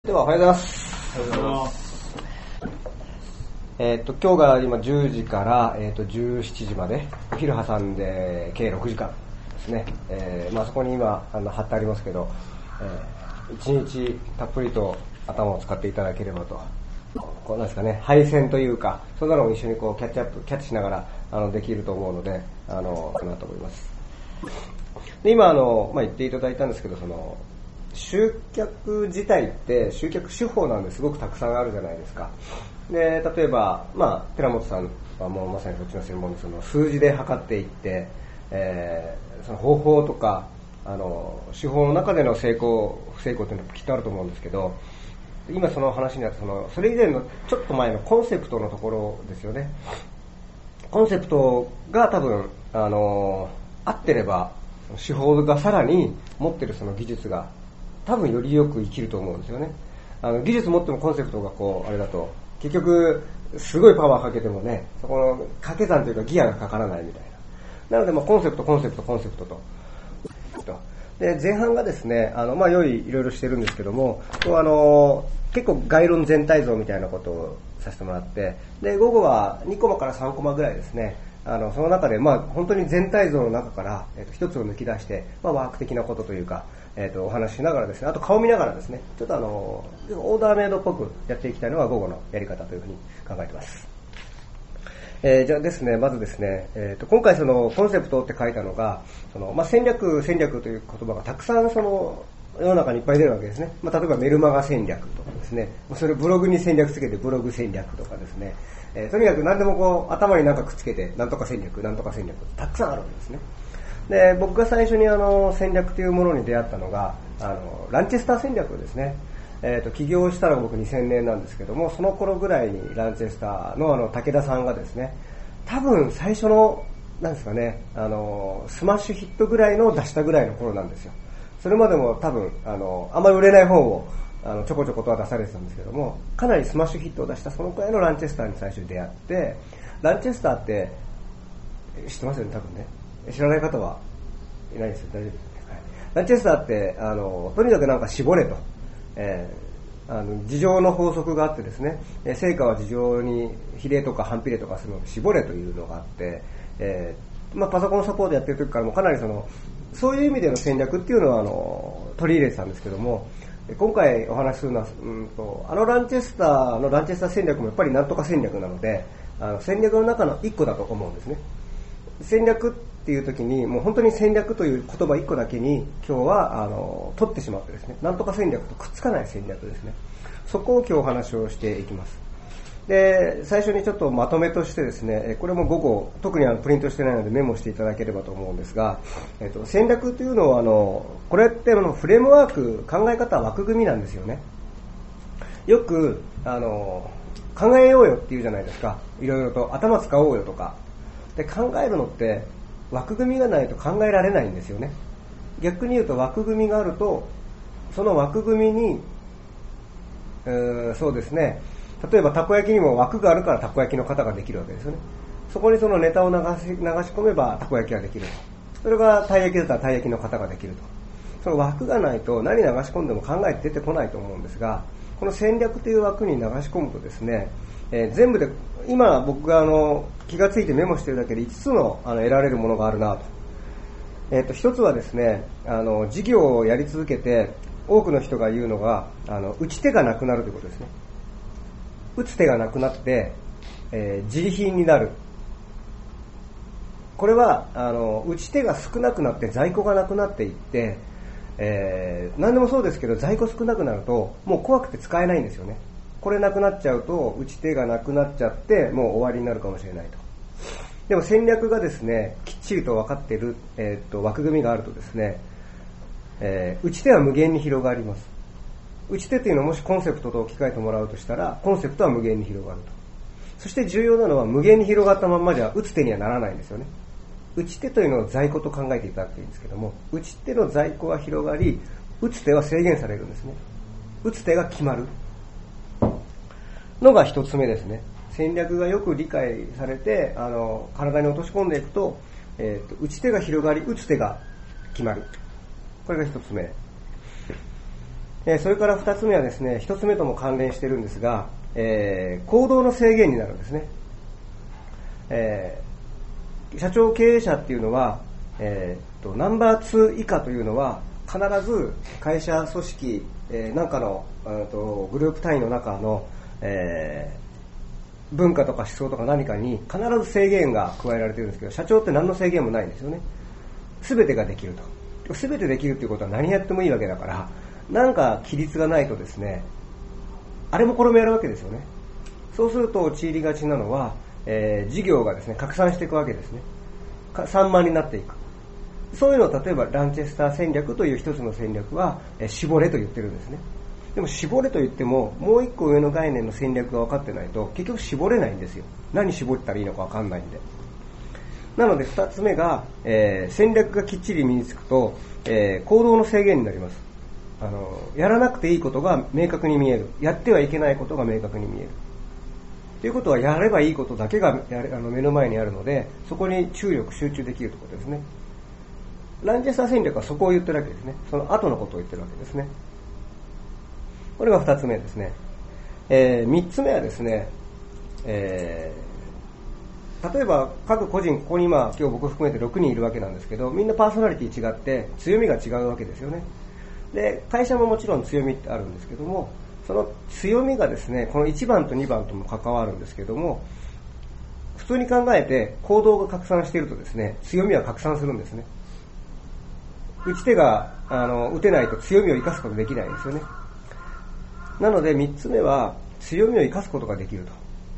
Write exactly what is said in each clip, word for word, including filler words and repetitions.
ではおはようございます。 おはようございます。 えっと今日が今じゅうじから、えー、とじゅうしちじまでお昼挟んで計ろくじかんですね。えー、まあそこに今あの貼ってありますけど、えー、いちにちたっぷりと頭を使っていただければと。こうなんですかね、配線というかそんなのも一緒にこうキャッチアップキャッチしながらあのできると思うので、あのかなと思います。で今あの、まあ、言っていただいたんですけど、その集客自体って集客手法なんですごくたくさんあるじゃないですか。で例えば、まあ、寺本さんはもうまさにそっちの専門でその数字で測っていって、えー、その方法とかあの手法の中での成功不成功っていうのはきっとあると思うんですけど、今その話になったそのそれ以前のちょっと前のコンセプトのところですよね。コンセプトが多分あの合ってれば手法がさらに持ってるその技術が多分よりよく生きると思うんですよね。あの技術持ってもコンセプトがこうあれだと結局すごいパワーかけてもね、そこの掛け算というかギアがかからないみたいな。なのでまあコンセプトコンセプトコンセプトと。で前半がですね、あのまあ用意いろいろしてるんですけども、あの結構概論全体像みたいなことをさせてもらって、で午後はにコマからさんコマぐらいですね。あのその中でまあ本当に全体像の中から、えー、と一つを抜き出して、まあ、ワーク的なことというか、えー、とお話ししながらですね、あと顔見ながらですね、ちょっとあのオーダーメイドっぽくやっていきたいのが午後のやり方というふうに考えています。えー、じゃあですね、まずですね、えー、と今回そのコンセプトって書いたのが、そのまあ、戦略戦略という言葉がたくさんその世の中にいっぱい出るわけですね。まあ、例えばメルマガ戦略とかですね、それブログに戦略つけてブログ戦略とかですね、えー、とにかく何でもこう頭に何かくっつけてなんとか戦略なんとか戦略たくさんあるわけですね。で僕が最初にあの戦略というものに出会ったのがあのランチェスター戦略ですね。えー、と起業したのが僕にせんねんなんですけども、その頃ぐらいにランチェスター の, あの武田さんがですね、多分最初のなんですかね、あのスマッシュヒットぐらいの出したぐらいの頃なんですよ。それまでも多分あのあんまり売れない本をあのちょこちょことは出されてたんですけども、かなりスマッシュヒットを出したそのくらいのランチェスターに最初に出会って、ランチェスターって知ってますよね、多分ね。知らない方はいないですよ、大丈夫ですね。はい、ランチェスターってあのとにかくなんか絞れと、えー、あの事情の法則があってですね、成果は事情に比例とか反比例とかするので絞れというのがあって、えーまあ、パソコンサポートやってる時からもかなりそのそういう意味での戦略っていうのはあの取り入れてたんですけども、今回お話しするのは、うんと、あのランチェスターのランチェスター戦略もやっぱりなんとか戦略なので、あの戦略の中の一個だと思うんですね。戦略っていう時にもう本当に戦略という言葉一個だけに今日はあの取ってしまってですね、なんとか戦略とくっつかない戦略ですね。そこを今日お話をしていきます。で最初にちょっとまとめとしてですね、これも午後特にあのプリントしてないのでメモしていただければと思うんですが、えっと、戦略というのはあのこれってあのフレームワーク、考え方、枠組みなんですよね。よくあの考えようよって言うじゃないですか。いろいろと頭使おうよとかで、考えるのって枠組みがないと考えられないんですよね。逆に言うと枠組みがあるとその枠組みにうーそうですね、例えばたこ焼きにも枠があるからたこ焼きの型ができるわけですよね。そこにそのネタを流し、流し込めばたこ焼きができると。それがたい焼きだったらたい焼きの型ができると。その枠がないと何流し込んでも考えて出てこないと思うんですが、この戦略という枠に流し込むとですね、えー、全部で今僕があの気がついてメモしているだけでいつつの、あの得られるものがあるなと。えー、と一つはですね、あの事業をやり続けて多くの人が言うのがあの打ち手がなくなるということですね。打つ手がなくなって、えー、自利品になる。これはあの打ち手が少なくなって在庫がなくなっていって、えー、何でもそうですけど在庫少なくなるともう怖くて使えないんですよね。これなくなっちゃうと打ち手がなくなっちゃってもう終わりになるかもしれないと。でも戦略がですねきっちりと分かっている、えー、と枠組みがあるとですね、えー、打ち手は無限に広がります。打ち手というのをもしコンセプトと置き換えてもらうとしたら、コンセプトは無限に広がると。そして重要なのは無限に広がったまんまじゃ打つ手にはならないんですよね。打ち手というのを在庫と考えていただくといいんですけども、打ち手の在庫は広がり、打つ手は制限されるんですね。打つ手が決まるのが一つ目ですね。戦略がよく理解されてあの体に落とし込んでいくと、えーと、打ち手が広がり打つ手が決まる。これが一つ目。 えー、それからふたつめはですね、ひとつめとも関連しているんですが、えー、行動の制限になるんですね。えー、社長経営者っていうのは、えー、とナンバーツー以下というのは必ず会社組織、えー、なんかのとグループ単位の中の、えー、文化とか思想とか何かに必ず制限が加えられているんですけど、社長って何の制限もないんですよね。全てができると。全てできるということは何やってもいいわけだから、なんか規律がないとですね、あれもこれもやるわけですよね。そうすると陥りがちなのは、えー、事業がですね拡散していくわけですね。散漫になっていく。そういうのを例えばランチェスター戦略という一つの戦略は、えー、絞れと言ってるんですね。でも絞れと言ってももう一個上の概念の戦略が分かってないと結局絞れないんですよ。何絞ったらいいのか分かんないんで。なので二つ目が、えー、戦略がきっちり身につくと、えー、行動の制限になります。あのやらなくていいことが明確に見える。やってはいけないことが明確に見える。ということはやればいいことだけがやれあの目の前にあるので、そこに注力集中できるということですね。ランチェスター戦略はそこを言ってるわけですね。その後のことを言ってるわけですね。これが二つ目ですね。えー、三つ目はですね、えー、例えば各個人、ここに今今日僕含めてろくにんいるわけなんですけど、みんなパーソナリティ違って強みが違うわけですよね。で、会社ももちろん強みってあるんですけども、その強みがですね、このいちばんとにばんとも関わるんですけども、普通に考えて行動が拡散しているとですね、強みは拡散するんですね。打ち手があの打てないと強みを生かすことができないんですよね。なのでみっつめは強みを生かすことができると。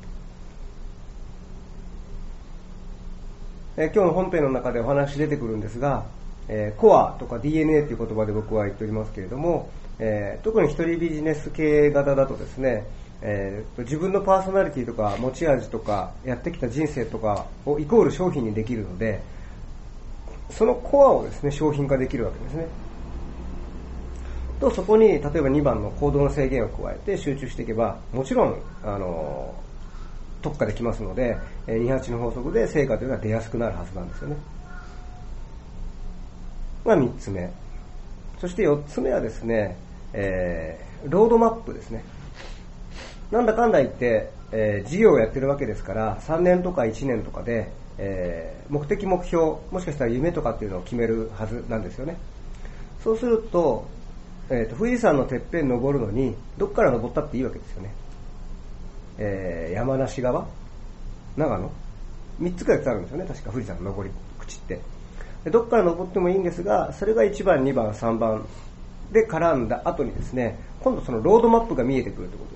え今日の本編の中でお話出てくるんですが、えー、コアとか ディーエヌエー という言葉で僕は言っておりますけれども、えー、特に一人ビジネス経営型だとですね、えー、自分のパーソナリティとか持ち味とかやってきた人生とかをイコール商品にできるので、そのコアをですね商品化できるわけですね。とそこに例えばにばんの行動の制限を加えて集中していけば、もちろんあの特化できますので、にはちの法則で成果というのは出やすくなるはずなんですよね。がみっつめ。そしてよっつめはですね、えー、ロードマップですね。なんだかんだ言って、えー、事業をやってるわけですからさんねんとかいちねんとかで、えー、目的目標もしかしたら夢とかっていうのを決めるはずなんですよね。そうすると、えー、と富士山のてっぺん登るのにどっから登ったっていいわけですよね。えー、山梨側、長野、みっつくらいあるんですよね、確か富士山の登り口って。でどっから登ってもいいんですが、それがいちばんにばんさんばんで絡んだ後にですね、今度そのロードマップが見えてくるということ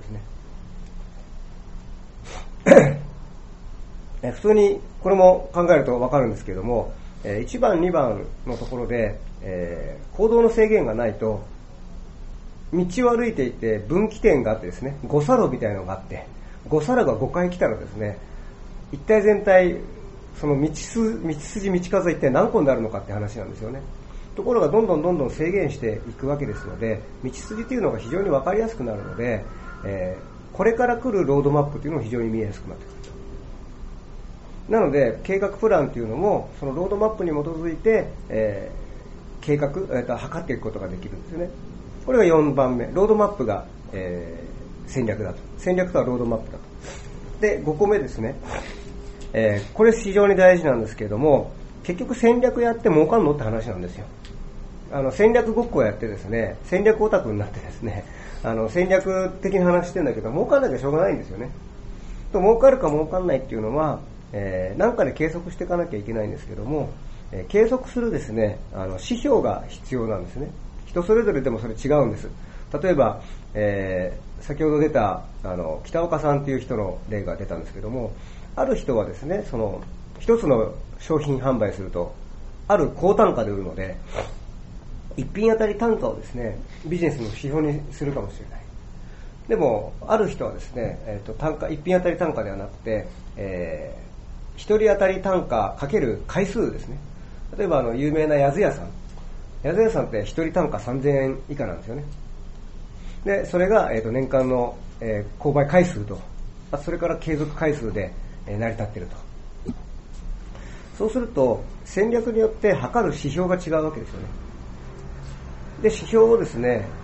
ですね。え普通にこれも考えると分かるんですけれども、えいちばんにばんのところで、えー、行動の制限がないと、道を歩いていて分岐点があってですね、五差路みたいなのがあって、五差路がごかい来たらですね、一体全体その道筋、道筋道数は一体何個になるのかって話なんですよね。ところがどんどんどんどん制限していくわけですので、道筋というのが非常に分かりやすくなるので、えー、これから来るロードマップというのも非常に見えやすくなってくると。なので計画プランというのもそのロードマップに基づいて、えー、計画、えー、と測っていくことができるんですよね。これがよんばんめ、ロードマップが、えー、戦略だと。戦略とはロードマップだと。でごこめですね、えー、これ非常に大事なんですけれども、結局戦略やって儲かんのって話なんですよ。あの戦略ごっこやってですね、戦略オタクになってですね、あの戦略的な話してんだけど儲かんなきゃしょうがないんですよね。と儲かるか儲かんないっていうのは、えー、なんかで計測していかなきゃいけないんですけども、えー、計測するですね、あの指標が必要なんですね。人それぞれでもそれ違うんです。例えば、えー、先ほど出たあの北岡さんという人の例が出たんですけども、ある人はですね、その一つの商品販売するとある高単価で売るので、一品あたり単価をですねビジネスの指標にするかもしれない。でもある人はですね、えー、と単価一品あたり単価ではなくて、えー、一人当たり単価かける回数ですね。例えばあの有名な八津屋さん、八津屋さんって一人単価さんぜんえん以下なんですよね。でそれが、えー、と年間の、えー、購買回数と、それから継続回数で、えー、成り立っていると。そうすると戦略によって測る指標が違うわけですよね。で指標をですね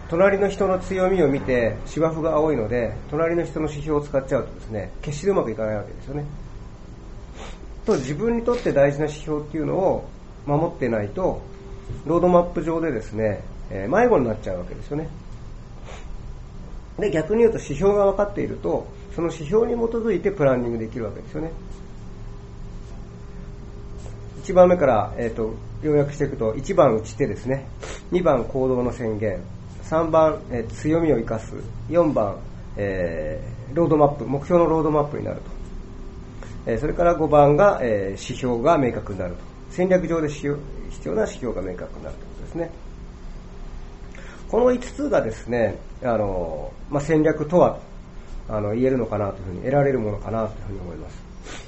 隣の人の強みを見て芝生が青いので隣の人の指標を使っちゃうとですね、決してうまくいかないわけですよね。と自分にとって大事な指標っていうのを守ってないとロードマップ上でですね、えー、迷子になっちゃうわけですよね。で逆に言うと指標が分かっているとその指標に基づいてプランニングできるわけですよね。いちばんめから、えー、と要約していくと、いちばん打ち手ですね、にばん行動の宣言、さんばん、えー、強みを生かす、よんばん、えー、ロードマップ、目標のロードマップになると、えー、それからごばんが、えー、指標が明確になると、戦略上で必要な指標が明確になるということですね。このいつつがですね、あの、まあ、戦略とはあの言えるのかなというふうに、得られるものかなというふうに思います。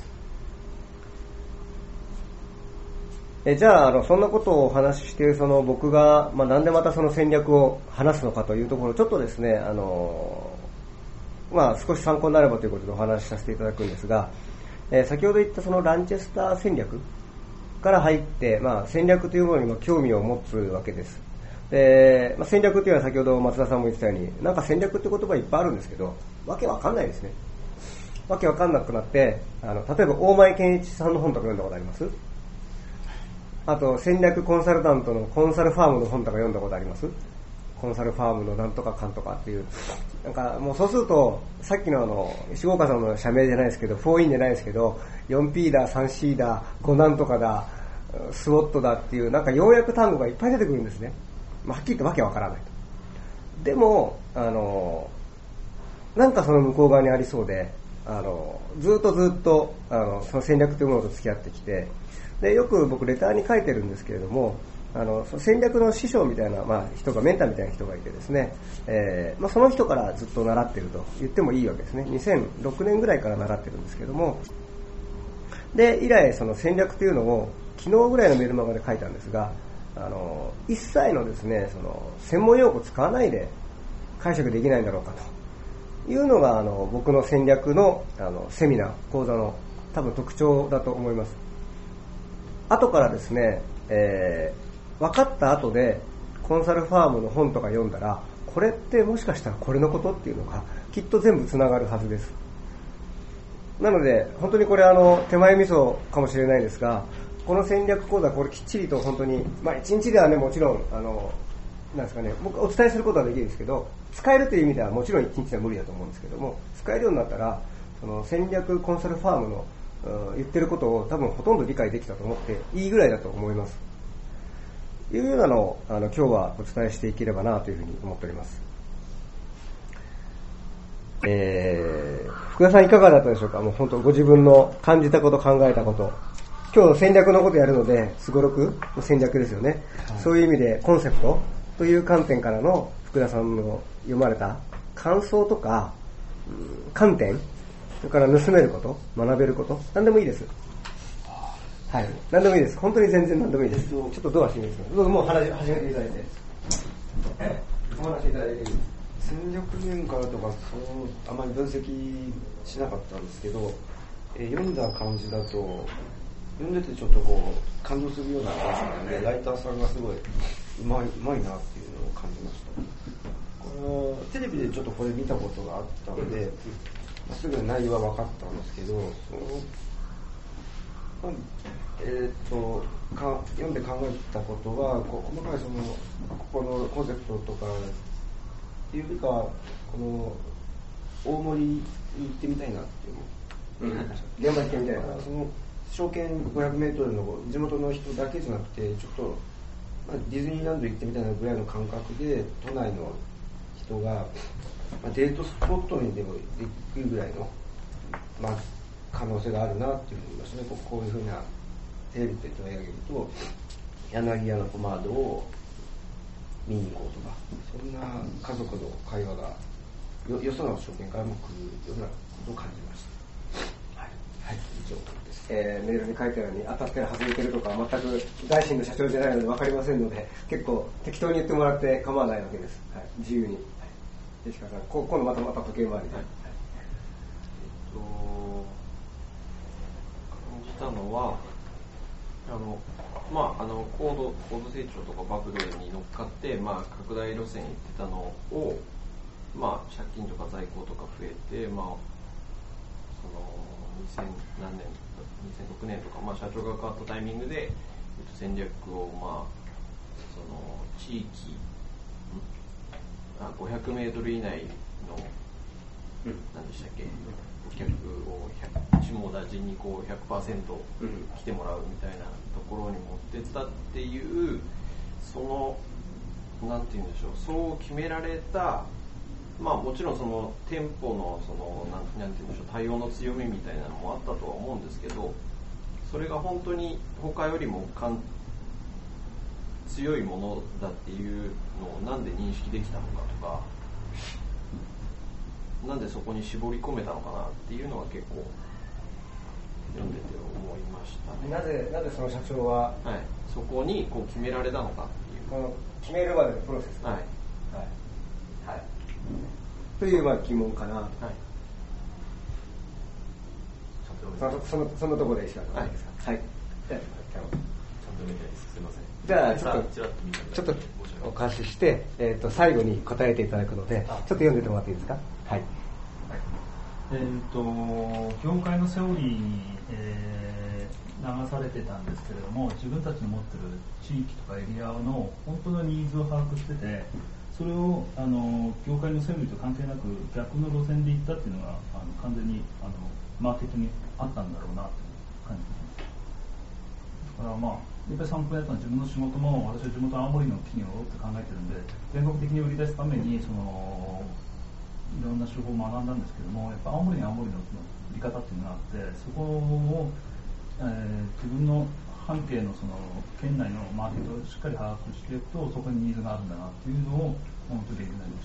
えじゃあ、あのそんなことをお話ししているその僕が、まあ、なんでまたその戦略を話すのかというところ、ちょっとですね、あの、まあ、少し参考になればということでお話しさせていただくんですが、えー、先ほど言ったそのランチェスター戦略から入って、まあ、戦略というものに興味を持つわけです。で、まあ、戦略というのは先ほど松田さんも言ってたように、なんか戦略って言葉いっぱいあるんですけど、わけわかんないですね。わけわかんなくなって、あの例えば大前健一さんの本とか読んだことあります？あと戦略コンサルタントのコンサルファームの本とか読んだことあります？コンサルファームのなんとかかんとかっていう、なんかもうそうするとさっきのあの石岡さんの社名じゃないですけど、フォーインじゃないですけど よんピー だ スリーシー だごなんとかだスウォットだっていうなんか要約単語がいっぱい出てくるんですね。まあ、はっきり言ってわけわからないと。でもあのなんかその向こう側にありそうで、あのずっとずっとあのその戦略というものと付き合ってきて、でよく僕レターに書いてるんですけれども、あのその戦略の師匠みたいな、まあ、人がメンターみたいな人がいてですね、えーまあ、その人からずっと習ってると言ってもいいわけですね。にせんろくねんぐらいから習ってるんですけども、で以来その戦略というのを昨日ぐらいのメルマガで書いたんですが、あの一切のですねその専門用語を使わないで解釈できないんだろうかというのがあの僕の戦略の、あのセミナー講座の多分特徴だと思います。後からですね、えー、分かった後でコンサルファームの本とか読んだら、これってもしかしたらこれのことっていうのがきっと全部つながるはずです。なので本当にこれあの手前味噌かもしれないですが、この戦略講座これきっちりと本当に、まあ一日ではねもちろんあのなんですかね、僕お伝えすることはできるんですけど、使えるという意味ではもちろん一日では無理だと思うんですけども、使えるようになったらその戦略コンサルファームの言ってることを多分ほとんど理解できたと思っていいぐらいだと思います。いうようなのをあの今日はお伝えしていければなというふうに思っております。えー、福田さんいかがだったでしょうか。もう本当ご自分の感じたこと考えたこと、今日の戦略のことやるので、すごろくの戦略ですよね、はい、そういう意味でコンセプトという観点からの福田さんの読まれた感想とか、うん、観点、それから盗めること、学べること、何でもいいです。はい、何でもいいです。本当に全然何でもいいです。ちょっとドア閉めてください。どうぞもう話始めていただいて。お話しいただいていいです。 戦略面からとかそうあまり分析しなかったんですけど、えー、読んだ感じだと読んでてちょっとこう感動するような話なので、ライターさんがすごいうまいうまいなっていうのを感じました。このテレビでちょっとこれ見たことがあったので、まあ、すぐ内容は分かったんですけど、そのまあえー、とか読んで考えたことはこう細かいそのここのコンセプトとかっていうよりかはこの大森に行ってみたいなっていうのを、うん、 現場行ってみたいな。 その証券ごひゃくメートルの地元の人だけじゃなくて、ちょっと、まあ、ディズニーランド行ってみたいなぐらいの感覚で都内の人が、まあ、デートスポットにでも行くぐらいの、まあ、可能性があるなっていうふうに思いましたね。こう、こういうふうなテレビで取り上げると柳屋のポマードを見に行こうとか、そんな家族の会話が よ, よその証券からも来るようなことを感じました。はい、はい、以上です。 えー、メールに書いたように当たってる外れてるとか全く大臣の社長じゃないので分かりませんので、結構適当に言ってもらって構わないわけです。はい、自由に。はい、石川さん、こ今度またまた時計回りで。はい、えっと感じたのは、 あのまあ、あの高度高度成長とかバブルに乗っかって、まあ、拡大路線行ってたのを、まあ、借金とか在庫とか増えて、まあ、そのにせん何年にせんろくねんとか、まあ、社長が変わったタイミングで、えっと、戦略を、まあ、その地域あごひゃくメートル以内の、うん、何でしたっけ、お客を下田人にこう ひゃくパーセント 来てもらうみたいなところに持ってったっていう、そのなんていうんでしょう、そう決められた、まあもちろんその店舗のそのなんなんていうんでしょう、対応の強みみたいなのもあったとは思うんですけど、それが本当に他よりもかん強いものだっていうのをなんで認識できたのかとか、なんでそこに絞り込めたのかなっていうのは結構読んでて思いましたね。 なぜなぜその社長は、 はい、そこにこう決められたのかっていう、 この決めるまでのプロセス、 はいはいはい、というまあ疑問かな、はい、そのそのそのところで石川さんですか。はい。じゃあちゃんと見てないです。すみません。じゃあちょっとちょっとお貸しして、えっと最後に答えていただくので、ちょっと読んでてもらっていいですか。はい。 えー、と業界のセオリーに、えー、流されてたんですけれども、自分たちの持ってる地域とかエリアの本当のニーズを把握してて、それをあの業界のセオリーと関係なく逆の路線で行ったっていうのがあの完全にあのマーケットにあったんだろうなという感じです。だからまあやっぱり参考になったのは、自分の仕事も私は地元青森の企業って考えてるんで、全国的に売り出すためにそのいろんな手法を学んだんですけども、やっぱ青森に青森の売り方っていうのがあって、そこを、えー、自分の半径のその県内のマーケットをしっかり把握していくと、そこにニーズがあるんだなっていうのを本当にできるようになりました。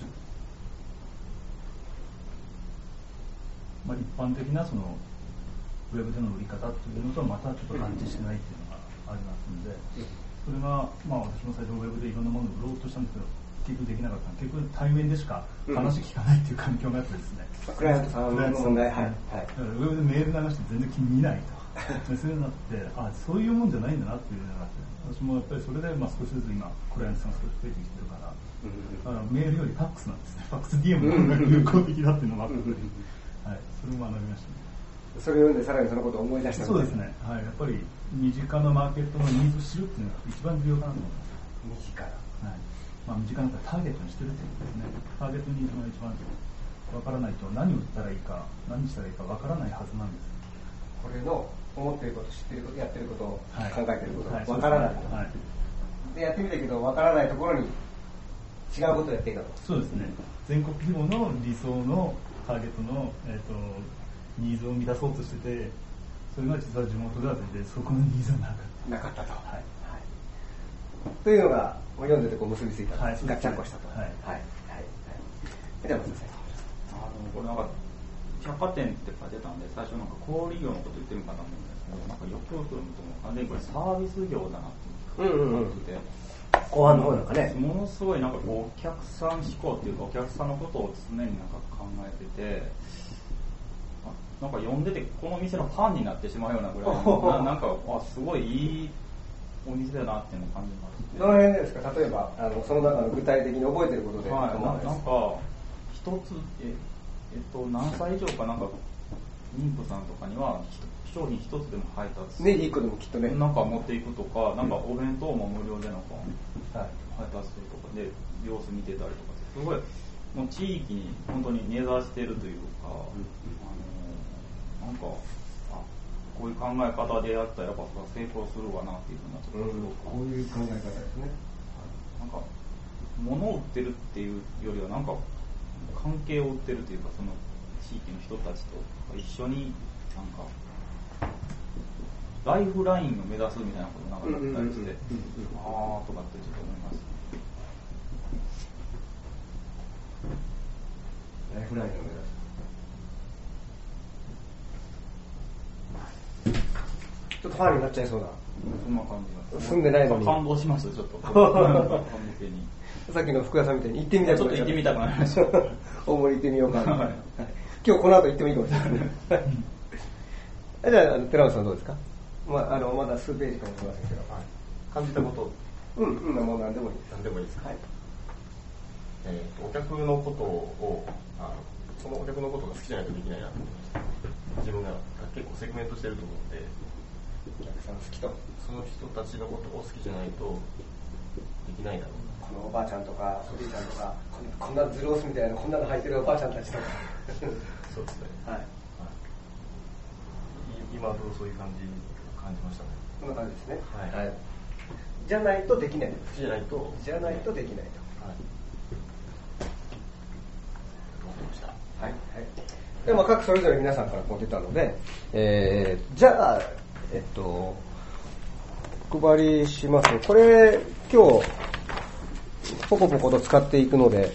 まあ、一般的なそのウェブでの売り方っていうのとはまたちょっと合致してないっていうのがありますので、それがまあ私も最初ウェブでいろんなものを売ろうとしたんですけど、結局できなかった。結局対面でしか話聞かないっていう環境があってですね、 うん、クライアントさんの問題、はい、はい、 ウェブでメール流して全然気に見ないとそういうのってあそういうもんじゃないんだなっていうのがあって、私もやっぱりそれでまあ少しずつ今クライアントさんが少し増えてきてるから、うん、あのメールよりファックスなんですね。ファックス ディーエム の方が有効的だっていうのがあって、はい、それも学びましたね。 それを読んでさらにそのことを思い出したそうですね、はい、やっぱり身近なマーケットのニーズを知るっていうのが一番重要かなと思います。 身近な、はい、 まあ、身近なターゲットにしてるっていうことですね。ターゲットニーズが一番分からないと何を売ったらいいか何したらいいか分からないはずなんです。 これの思っていること、知っていること、やっていること、はい、考えていること、はい、分からないと、はい、でやってみたけど分からないところに違うことをやっていたと。 そうですね、全国規模の理想のターゲットの、えーと、ニーズを満たそうとしてて、それが実は地元では全然そこのニーズはなかった。 なかったと。はいはい、というのが読んでてこう結びついた、はい、ガッチャンコしたと。はいはいはい。では松田さん。 あのこれなんか百貨店って書いてたんで、最初なんか小売業のこと言ってるかなと思うんですけど、なんかよくよく読むと完全にこれサービス業だなっていう感じで、 後半の方なんかね、 ものすごいなんかこうお客さん思考っていうか、お客さんのことを常になんか考えてて、なんか読んでてこの店のファンになってしまうようなぐらいのなんかあすごいいいお店だなっていうのを感じます。 どの辺ですか。例えばあのその中の具体的に覚えてることで、 はい、な, なんか一つええっと何歳以上かなんか妊婦さんとかには商品一つでも配達ね、いい子でもきっとね、 なんか持っていくとか、なんかお弁当も無料でなんか配達するとかで様子見てたりとか、すごいもう地域に本当に根ざしてるというか、うん、あのなんかあこういう考え方でやったらやっぱ成功するわなっていうふうな、 うん、こういう考え方ですね。 なんか物を売ってるっていうよりはなんか関係を売ってるというか、その地域の人たちと一緒になんかライフラインを目指すみたいなことなんかあったりして、あーとかってちょっと思います。 ライフラインを目指す。ちょっとファンになっちゃいそうな。 そんな感じが。 住んでないのに。 感動しましたちょっと。完璧に。 さっきの福田さんみたいに行ってみたい。 ちょっと行ってみたくなりました。 大森行ってみようかな。はい、今日この後行ってもいいかもしれない。じゃあ寺本さんどうですか。 まあ、あのまだ数ページかもしれませんけど、 はい、感じたこと、 うん、うん、もう何でもいいです。 何でもいいです。 はい。 えー、とお客のことをあのそのお客のことが好きじゃないとできないなと思いました。自分が結構セグメントしてると思うんで、 お客さん好きと、 その人たちのことを好きじゃないとできないだろうな。 このおばあちゃんとかおじいちゃんとか、こんこんなズロースみたいなこんなの履いてるおばあちゃんたちとかそうですね、 はい、 はい、今どうそういう感じ感じましたね。 こんな感じですね、 はい、 はい、じゃないとできない、 好きじゃないとじゃないとできないと、 はい、思ってました。 はい、はい、でまあ各それぞれ皆さんからこう出たので、えー、じゃあえっとお配りします。これ今日ポコポコと使っていくので、はい、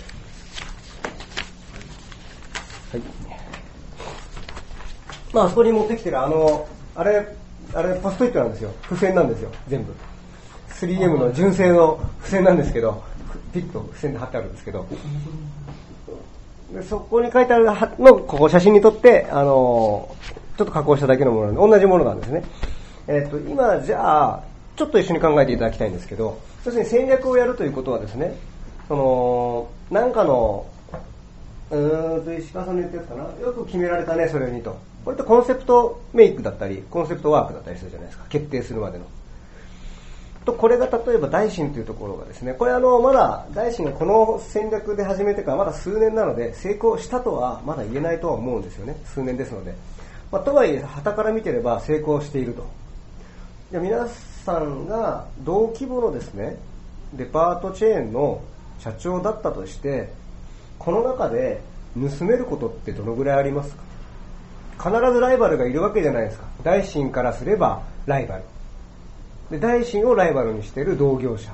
まああそこに持ってきてるあのあれあれポストイットなんですよ。付箋なんですよ全部。スリーエム の純正の付箋なんですけど、ピッと付箋で貼ってあるんですけど、でそこに書いてあるのここ写真に撮ってあのちょっと加工しただけのものなんで同じものなんですね。えっと今じゃあちょっと一緒に考えていただきたいんですけど、要するに戦略をやるということはですね、そのなんかのうーんと石川さんの言ったやつかな、よく決められたねそれにと、これってコンセプトメイクだったりコンセプトワークだったりするじゃないですか、決定するまでのと。これが例えば大臣というところがですね、これあのまだ大臣がこの戦略で始めてからまだ数年なので成功したとはまだ言えないとは思うんですよね、数年ですので、まあ、とはいえ傍から見てれば成功していると。じゃあ皆さんが同規模のですねデパートチェーンの社長だったとして、この中で盗めることってどのぐらいありますか。必ずライバルがいるわけじゃないですか。大臣からすればライバルで、大臣をライバルにしている同業者、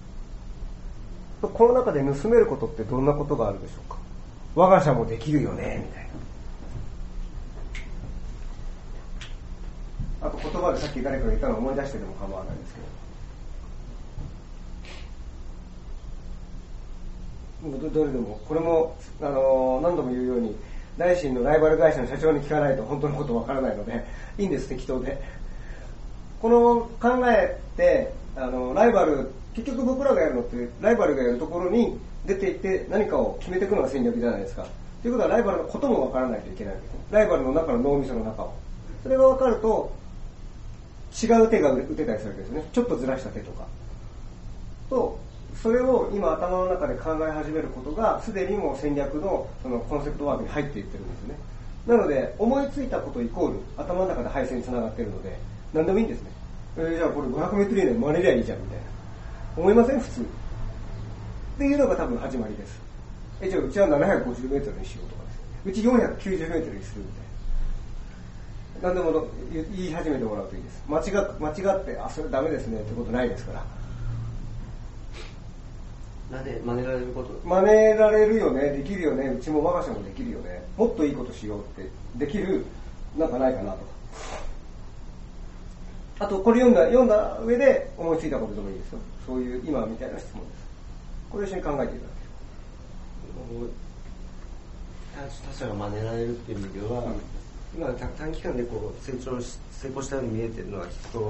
この中で盗めることってどんなことがあるでしょうか。我が社もできるよねみたいな、あと言葉でさっき誰かが言ったのを思い出してでも構わないんですけど、どれでもこれも、あのー、何度も言うように大臣のライバル会社の社長に聞かないと本当のことわからないのでいいんです、適当で。この考えってあのライバル、結局僕らがやるのってライバルがやるところに出ていって何かを決めていくのが戦略じゃないですか。ということはライバルのこともわからないといけないわけです。ライバルの中の脳みその中を、それが分かると違う手が打てたりするわけですね。ちょっとずらした手とかと、それを今頭の中で考え始めることがすでにもう戦略 の, そのコンセプトワークに入っていってるんですね。なので思いついたことイコール頭の中で配線につながっているので何でもいいんですね。えー、じゃあこれごひゃくメートル以内真似りゃいいじゃんみたいな思いません普通っていうのが多分始まりです。えじゃあうちはななひゃくごじゅうメートルにしようとかですね、うちよんひゃくきゅうじゅうメートルにするみたいな、何でも言い始めてもらうといいです。間違間違ってあそれダメですねってことないですから。 真似真似られること、 真似られるよね、できるよね、うちも我が社もできるよね、もっといいことしようってできるなんかないかなと。あとこれ読んだ読んだ上で思いついたことでもいいですよ。そういう今みたいな質問です。これを一緒に考えていただける。他社が真似られるっていう意味では、うん、今短期間でこう成長し成功したように見えてるのはきっと、うん、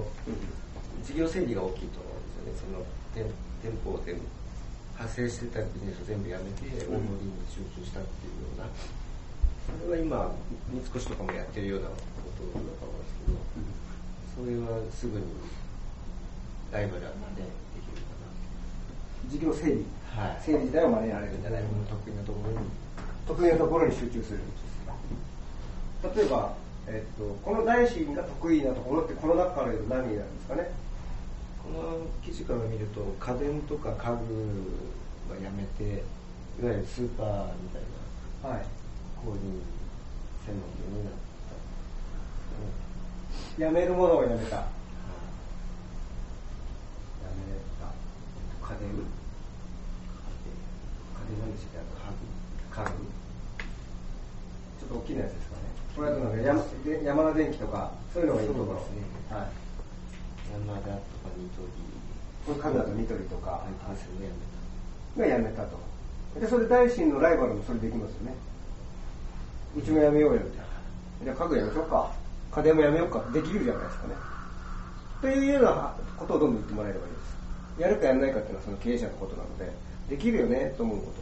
事業整理が大きいと思うんですよね。その店舗で発生してたビジネスを全部やめて大盛りに集中したっていうような、それは今三越とかもやってるようなことだと思うんですけど、それはすぐにライバルは真似できるかな。 事業整理、はい、整理自体を真似られるんじゃないか。 得意なところに得意なところに集中する。例えば、えっと、この大臣が得意なところってこの中から言うと何になるんですかね。 この記事から見ると家電とか家具はやめて、いわゆるスーパーみたいな、はい、購入専門店になった。 やめるものをやめた。やめた。家電。家電なんでしたっけ？家具。家具。ちょっと大きなやつですかね。これはどうなんですか？山田電機とかそういうのがいいところ。 そうですね。はい。山田とかニトリ。 これ家具だとニトリとか。 はい、ですよね。 がやめたと。でそれ大臣のライバルもそれできますよね。うちもやめようよみたいな。じゃあ家具やめようか。家電もやめようか、できるじゃないですかね。 というようなことをどんどん言ってもらえればいいです。やるかやらないかっていうのはその経営者のことなので、できるよねと思うこと。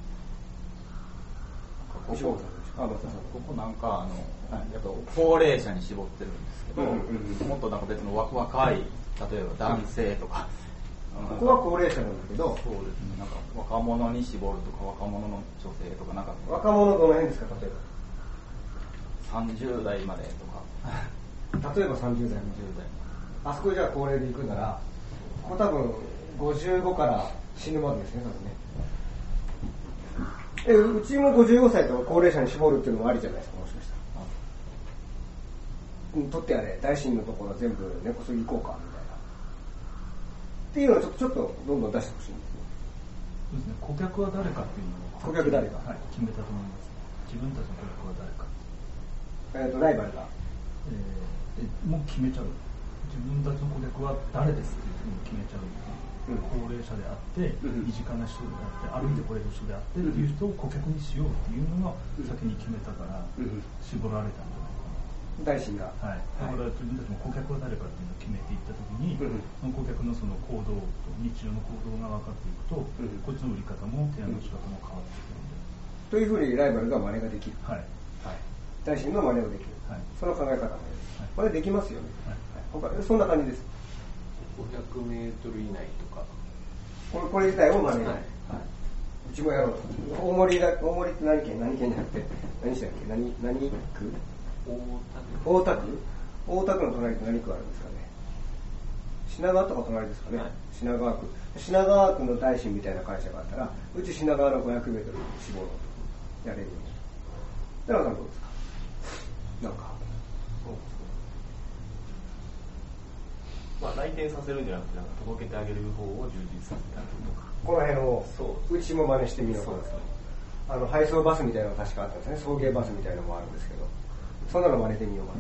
ここあ、松田さん。 ここなんかあの、やっぱ高齢者に絞ってるんですけど、 うんうんうん、 もっとなんか別の若い、例えば男性とか、 うん、ここは高齢者なんだけど、 そうですね、なんか若者に絞るとか、若者の女性とか、なんか若者どの辺ですか、例えばさんじゅう代までとか。例えばさんじゅう代。 さんじゅう代。 あそこじゃあ高齢で行くなら、ここ多分ごじゅうごから死ぬまでですね、多分ね。え、うちもごじゅうごさいと高齢者に絞るっていうのもありじゃないですか、もしかしたら。うん、取ってやれ、大臣のところ全部根こそぎ行こうか、みたいな。っていうのをちょっと、ちょっとどんどん出してほしいんですね。 そうですね、顧客は誰かっていうのを顧客誰か、 はい、決めたと思います。自分たちの顧客は誰か。 えっ、ー、と、ライバルが。 えー、もう決めちゃう。自分たちの顧客は誰ですっていうふうに決めちゃう。うん、高齢者であって、うん、身近な人であって、歩いてこれる人であって、うん、っていう人を顧客にしようっていうのが先に決めたから、うん、絞られたんじゃないかな。 大臣が。 はい。だから自分たちも顧客は誰かっていうのを決めていったときに、うん、その顧客のその行動と日常の行動が分かっていくと、うん、こっちの売り方も提案の仕方も変わってくるので。 というふうにライバルが真似ができる。 はい。 はい。大臣の真似をできる。はい。その考え方もある。真似できますよね。はい。はい、他そんな感じです。 ごひゃくメートル以内とか。 これ、これ自体を真似る。はい。はい。うちもやろうと。大森だ、大森って何県何県じゃなくて、何したっけ何、何区大田区大田区大田区の隣って何区あるんですかね。品川とか隣ですかね。はい、品川区。品川区の大臣みたいな会社があったら、うち品川のごひゃくメートル絞ろうと。やれるように。寺田さんどうですか。なんか。 まあ、来店させるんじゃなくて、なんか届けてあげる方を充実させてあげるとか。 この辺を、そう、うちも真似してみようかなと。あの、配送バスみたいなのが確かあったんですね。送迎バスみたいなのもあるんですけど、そんなの真似てみようか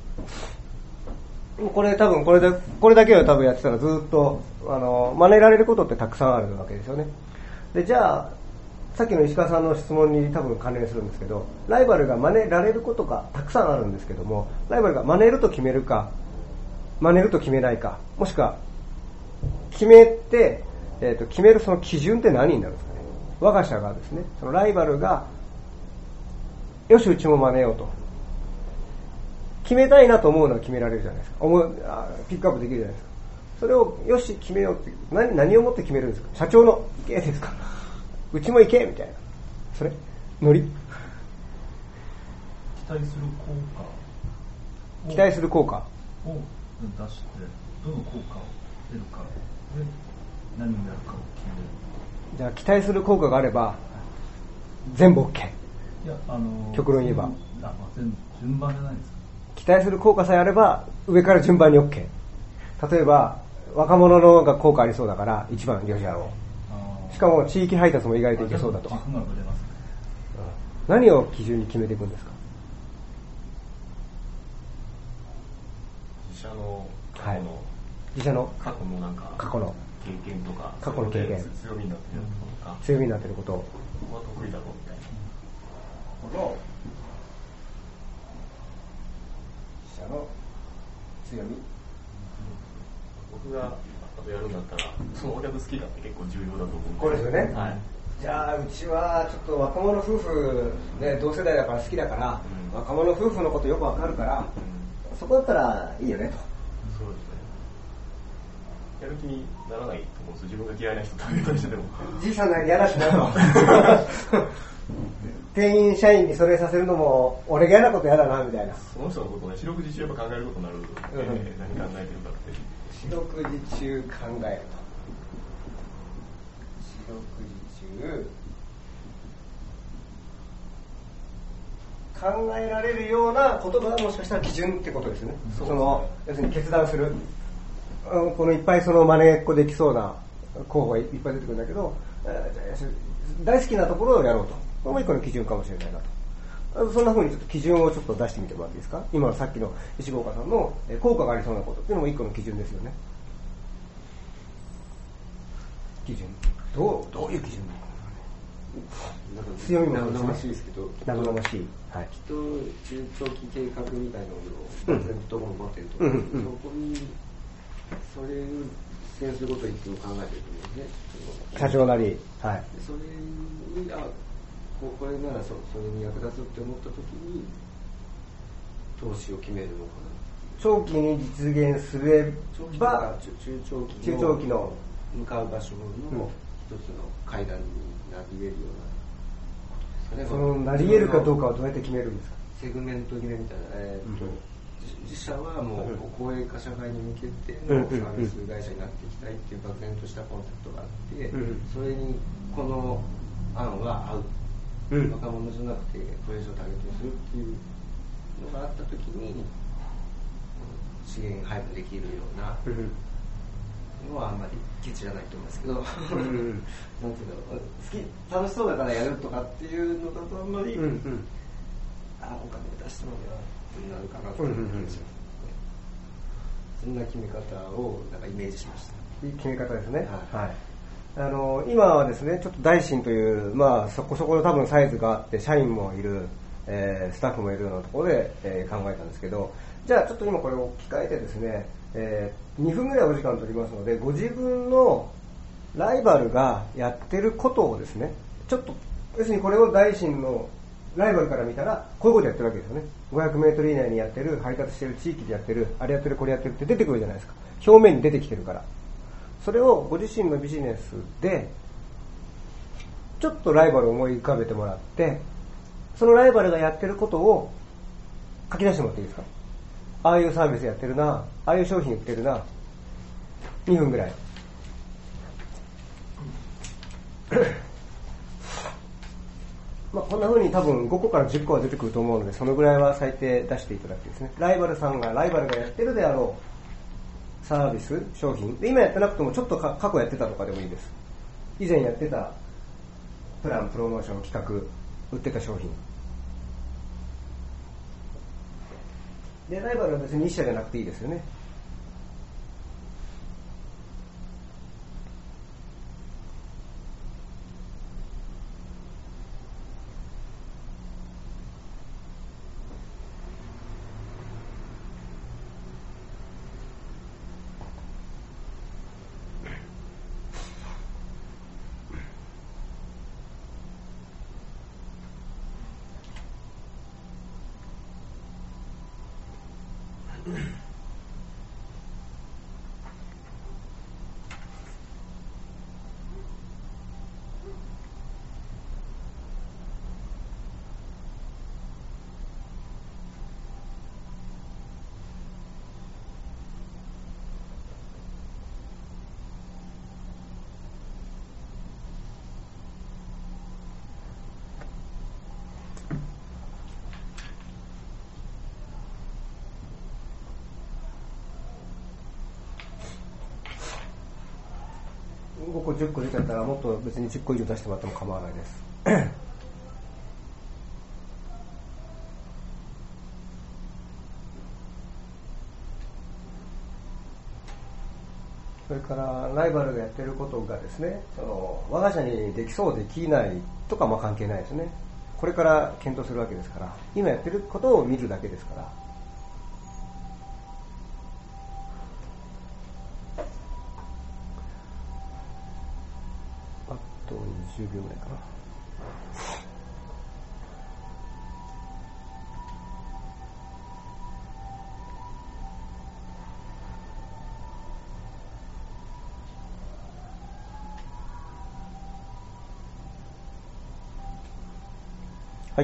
なと。うん、これ多分、これで、これだけを多分やってたらずっと、あの、真似られることってたくさんあるわけですよね。で、じゃあ、さっきの石川さんの質問に多分関連するんですけど、ライバルが真似られることがたくさんあるんですけども、ライバルが真似ると決めるか、真似ると決めないか、もしくは決めて、えー、と決めるその基準って何になるんですかね。我が社がですね、そのライバルがよしうちも真似ようと決めたいなと思うのは決められるじゃないですか。思うあピックアップできるじゃないですか。それをよし決めようって何何をもって決めるんですか。社長の行けですか。うちも行けみたいな。それノリ。 期待する効果。 期待する効果を出してどの効果を出るかで何をやるかを決める。 じゃあ期待する効果があれば全部 OK。 いやあの極論言えば、 あ、まあ、全部順番じゃないですか。 期待する効果さえあれば上から順番に OK。 例えば若者のが効果ありそうだからいちばんよしやろう。しかも地域配達も意外といけそうだと。 軸がぶれますね。 何を基準に決めていくんですか。 自社の過去の、はい、 自社の過去のなんか過去の経験とか過去の経験強みになっていることとか強みになっていることここは得意だろうみたいなこの自社の強み。 僕があとやるんだったらそのお客好きかって結構重要だと思うんで。 これですよね、 はい、 じゃあうちはちょっと若者夫婦、ね、同世代だから好きだから、うん、若者夫婦のことよくわかるから、うん、そこだったらいいよねと。 そうですね。やる気にならないと思うんです。自分が嫌いな人と言ったりしてもじいさんなら嫌だしなと店員社員にそれさせるのも俺が嫌なこと嫌だなみたいな。 その人のことね、四六時中やっぱ考えることになる、うんえー、何考えてるかって四六時中考えると。四六時中考えられるようなことがもしかしたら基準ってことですね。その要するに決断する、このいっぱいその真似っこできそうな候補がいっぱい出てくるんだけど、大好きなところをやろうと。これも一個の基準かもしれないなと。そんな風にちょっと基準をちょっと出してみてもらっていいですか。今のさっきの石郷岡さんの効果がありそうなことっていうのも一個の基準ですよね。基準。どう、どういう基準なのかな。強みも生々しいですけど、 生々しい。はい。 きっと中長期計画みたいなものを全部どこも持ってると思うんですけど、そこにそれを実践することをいつも考えてると思うんですね。 社長なり、はい。 それに、あ、ここれなら そ, それに役立つって思ったときに、投資を決めるのかな。 長期に実現すれば、 中長期の、 中長期の向かう場所の一つの階段になり得るような、 そのなり得るかどうかはどうやって決めるんですか。 セグメント決めみたいな、えーとうん、自社はもう高齢化社会に向けてのサービス会社になっていきたいっていう漠然としたコンセプトがあって、うん、それにこの案は合う、うん、若者じゃなくてこれ以上ターゲットにするっていうのがあったときに資源配分できるようなのはあんまりケチじゃないと思いますけど、うん、なんていうの、好き楽しそうだからやるとかっていうのだとあんまり、うんうん、あお金出したのではなるかなと思います、うんうんうん、そんな決め方をなんかイメージしました。 いい決め方ですね。はい。はい、あの今はですね、ちょっと大新というまあそこそこの多分サイズがあって社員もいる、えー、スタッフもいるようなところで、えー、考えたんですけど、じゃあちょっと今これを置き換えてですね、えー、にふんぐらいお時間取りますので、ご自分のライバルがやってることをですね、ちょっと要するにこれを大新のライバルから見たらこういうことやってるわけですよね。ごひゃくメートル以内にやってる、配達してる、地域でやってる、あれやってる、これやってるって出てくるじゃないですか。表面に出てきてるから。それをご自身のビジネスでちょっとライバルを思い浮かべてもらって、そのライバルがやってることを書き出してもらっていいですか。ああいうサービスやってるな、ああいう商品売ってるな。にふんぐらいまあこんな風に多分ごこからじゅっこは出てくると思うので、そのぐらいは最低出していただきですね。ライバルさんがライバルがやってるであろうサービス、商品で、今やってなくてもちょっとか過去やってたとかでもいいです。以前やってたプラン、プロモーション、企画、売ってた商品で、ライバルは別に一社じゃなくていいですよね。ごこじゅっこ出ちゃったらもっと別にじゅっこ以上出してもらっても構わないですそれからライバルがやってることがですね、その我が社にできそうできないとかまあ関係ないですね。これから検討するわけですから、今やってることを見るだけですから。あとにじゅうびょうぐらいかな。はい。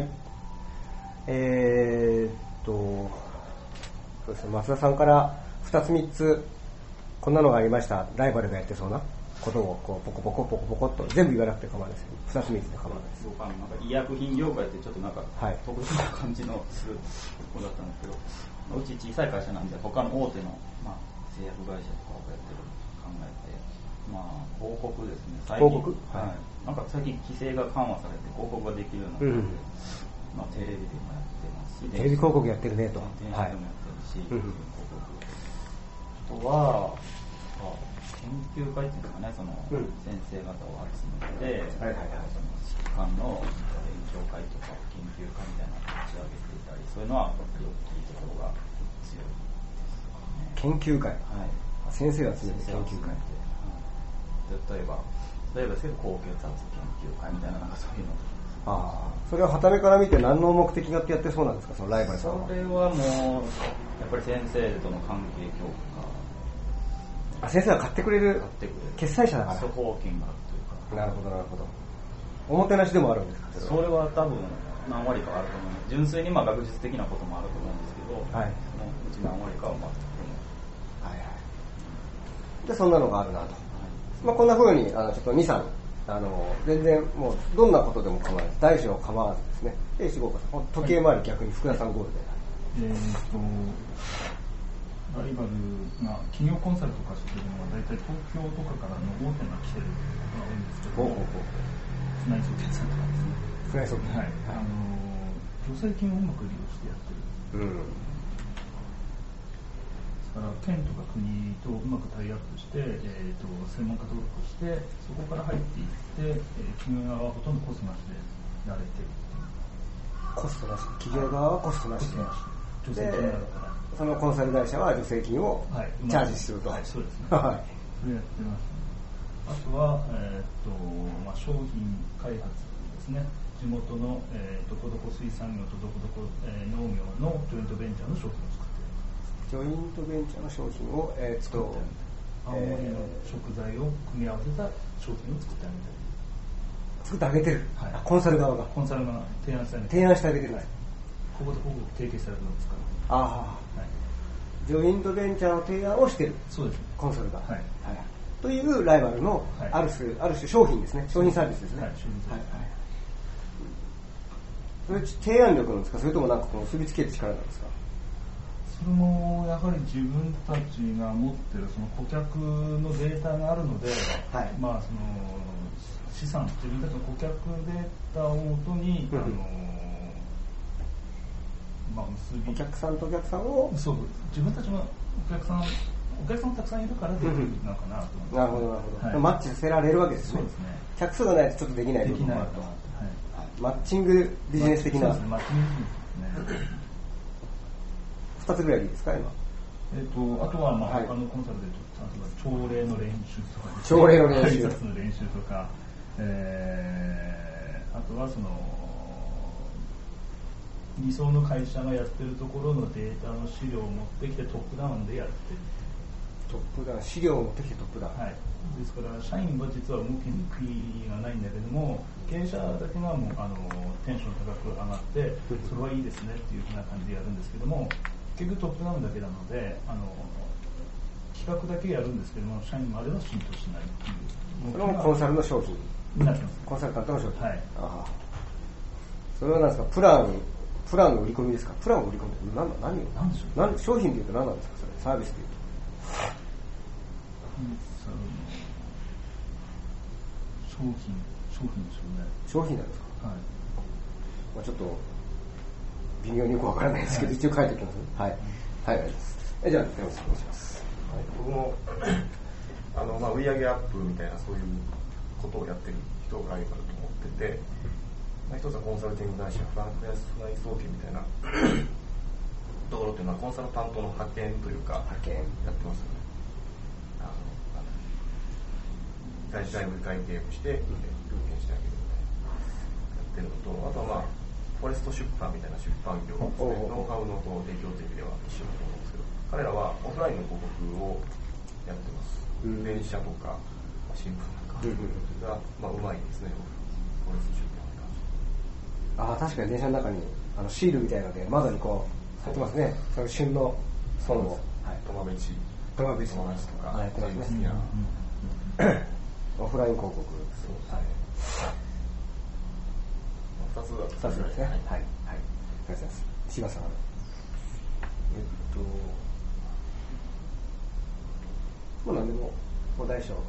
えー、っと、そうですね、松田さんからふたつみっつ、こんなのがありました。ライバルがやってそうなことを、こう、ポコポコポコポコっと、全部言わなくて構わないですよ。ふたつみっつで構わないです。 僕はなんか医薬品業界ってちょっとなんか、はい、特殊な感じのするところだったんですけど、うち小さい会社なんで、他の大手の、まあ、製薬会社とかをやってると考えて、まあ、広告ですね。最近広告、 はい。なんか最近規制が緩和されて広告ができるようになって、うん、まあ、テレビでもやってますし、 テレビ広告やってるねと。 電車でもやってるし、はい、広告。あとは、あ、研究会っていうのがね、その、うん、先生方を集めて、はいはいはい、その疾患の勉強会とか研究会みたいなのを立ち上げていたり、そういうのはやっぱり大きいところが強いですかね。 研究会、 はい。 先生が集めて研究会って。 例えば、例えばですけど高血圧研究会みたいな、なんかそういうの。 ああ、それは傍目から見て何の目的があってやってそうなんですか、そのライバルさんは。 それはもう、やっぱり先生との関係強あ、 化。 先生が買ってくれる、 買ってくれる決済者だから。 処方権があるというか。 なるほど、なるほど。おもてなしでもあるんですか、 それは多分何割かあると思います。純粋にまあ学術的なこともあると思うんですけど、 はい、 そのうち何割かはまあ、 はいはい。で、そんなのがあるなと。はい、まあこんな風に、あの、ちょっとに、さん、あの、全然もう、どんなことでも構わず、大小構わずですね。で、しごかさん、時計回り逆に福田さんゴールで。 えーと、ライバルが企業コンサルとかしてるのは、大体東京とかからの大手が来てることが多いんですけど、 ほうほうほう。 船井総研さんとかですね。 船井総研。 はい。あの、助成金をうまく利用してやってる。うん。だから県とか国とうまくタイアップして、えー、と専門家登録して、そこから入っていって、えー、企業側はほとんどコストなしでやれてる。 コストなし、企業側はコストなしで。 助成金があるから。 そのコンサル会社は助成金をチャージすると。 はい、そうですね。 はい。 それやってます、ね。あとは、えーとまあ、商品開発ですね。地元の、えー、どこどこ水産業とどこどこ、えー、農業のジョイントベンチャーの商品を作っている。 ジョイントベンチャーの商品を、えー、と青森の食材を組み合わせた商品を作ってあげてる。 作ってあげてる、はい、コンサル側がコンサルが提案してあげて提案してあげてる、はい、 ここでここ提携されるんですから。 ああ、はい、ジョイントベンチャーの提案をしてる。 そうですね。 コンサルが、 はいはい、 というライバルのある種、はい、ある種商品ですね。商品サービスですね。 はい、商品サービス。はいはいそれ提案力なんですか、それともなんかこの結びつける力なんですか。 それもやはり自分たちが持っているその顧客のデータがあるので、はい、まあその資産、自分たちの顧客データをもとに、うん、あのまあ結び、 お客さんとお客さんをそう自分たちのお客さんお客さんたくさんいるからできるのかなと思います。 なるほどなるほど、はい、マッチさせられるわけですね。 そうですね。 客数がないとちょっとできない部分もあると。マッチングビジネス的な。 そうですね、マッチングビジネスですね。 二つぐらいでいいですか、今。 えっ、ー、と、あとは、まあ、はい、他のコンサルで言うと、朝礼の練習とか、ね、 朝礼の練習。 挨拶の練習とか、えー、あとはその、理想の会社がやってるところのデータの資料を持ってきてトップダウンでやってる。 トップダウン、資料を持ってきてトップダウン。 はい。ですから、社員は実は動きにくいがないんだけども、経営者だけがもうあのテンション高く上がって、それはいいですねっていうふうな感じでやるんですけども、結局トップダウンだけなので、あの企画だけやるんですけども、社員までは浸透しないっていう。 それもコンサルの商品になってます。 コンサルタントの商品。 はい。 ああ。それは何ですか、プラン、プランの売り込みですか。プランを売り込みって何、何を何でしょう。 何、商品でいうと何なんですか、それ。サービスでいうと。 商品、商品でしょうね。 商品なんですか。 はい。 まあちょっと微妙によくわからないですけど、はい、一応書いておきますね。はい。はい、ありがとうございます。え、じゃあ、山本さんお願いします。 はい、僕もあの、まあ、売上アップみたいなそういうことをやってる人がライバルと思ってて、まあ、一つはコンサルティング会社、フランクや船井総研みたいなところっていうのはコンサルタントの派遣というか、 派遣やってますよね。あの大体部会契約して、うん、料金してあげるみたいなやってるのと、あとはまあフォレスト出版みたいな出版業ですね、ノウハウのこう提供という意味では一緒だと思うんですけど、彼らはオフラインの広告をやってます。うん、電車とか新聞なんかが、まあ、うまいですね、フォレスト出版に関して。 ああ、確かに電車の中にあのシールみたいなので窓にこう貼ってますね。その旬の本を。 はい。トマベチ。 トマベチとか、 あ、やってますね。オフライン広告。 そうですね。二つだ。 二つですね。はい。はい。ありがとうございます。柴さん。えっと、もう何でも、もう大小。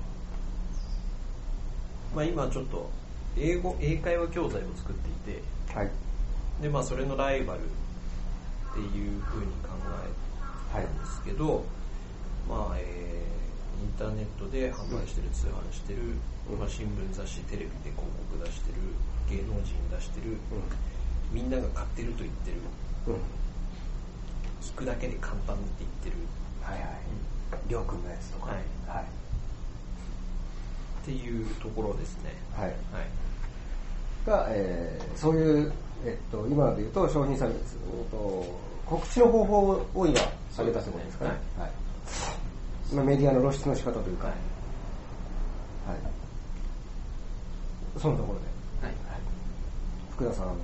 まあ今ちょっと、英語、英会話教材を作っていて、 はい。 で、まあそれのライバルっていうふうに考えたんですけど、はい、まあ、えー、インターネットで販売してる、通販してる、うん、まあ、新聞雑誌、テレビで広告出してる、芸能人出してる、うん、みんなが買ってると言ってる、うん、聞くだけで簡単って言ってる、 はいはい、 りょうくんのやつとか、 はいはい、 っていうところですね。 はい、 はい、 が、えー、そういう、えっと、今で言うと商品サービスと告知の方法を今挙げたところですかね。はいはい、まあ、メディアの露出の仕方というか、はいはい、そのところで、はいはい、福田さん。 えっ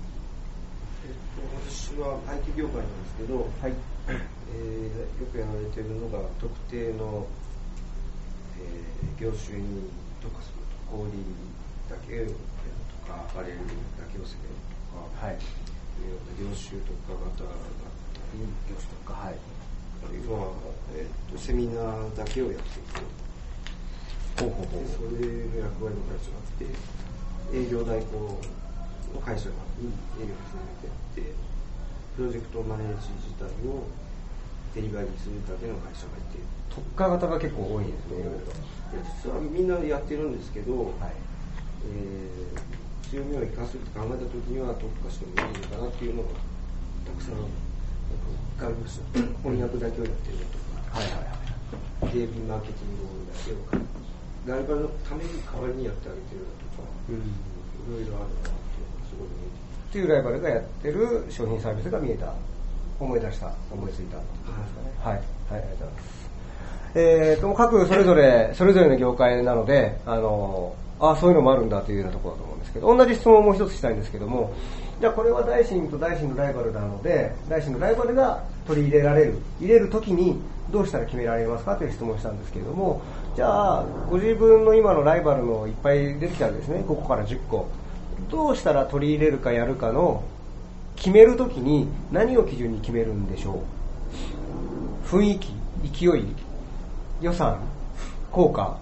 と、私は アイティー 業界なんですけど、はい、えー、よくやられているのが特定の、えー、業種に特化すると小売だけをやるとかアパレルだけをするとか、はい、いうような業種特化型だったり業種特化、はい、あるいは、えー、とセミナーだけをやっていくほうほうほう、それの役割の会社があって営業代行の会社が営業を進めていってプロジェクトマネージ自体をデリバリーするだけの会社がいて特化型が結構多いですね。 実はみんなやってるんですけど、はい、えー、強みを生かすって考えた時には特化してもいいのかなっていうのがたくさん浮かびました。翻訳だけをやってるのとか、はいはいはい、デイビーマーケティングだけをライバルのために代わりにやってあげてるのとか、うん、いろいろあるなっていうのがすごい見えてっていうライバルがやってる商品サービスが見えた、思い出した、思いついたってことですかね。はい、はい、はい、ありがとうございます。えーと、各それぞれ、それぞれの業界なので、あの、ああ、そういうのもあるんだというようなところだと思うんですけど、同じ質問をもう一つしたいんですけども、じゃあこれは大臣と大臣のライバルなので、大臣のライバルが取り入れられる、入れるときにどうしたら決められますかという質問をしたんですけれども、じゃあ、ご自分の今のライバルのいっぱい出てきたんですね、ごこからじゅっこ。どうしたら取り入れるかやるかの決めるときに何を基準に決めるんでしょう。雰囲気、勢い、予算、効果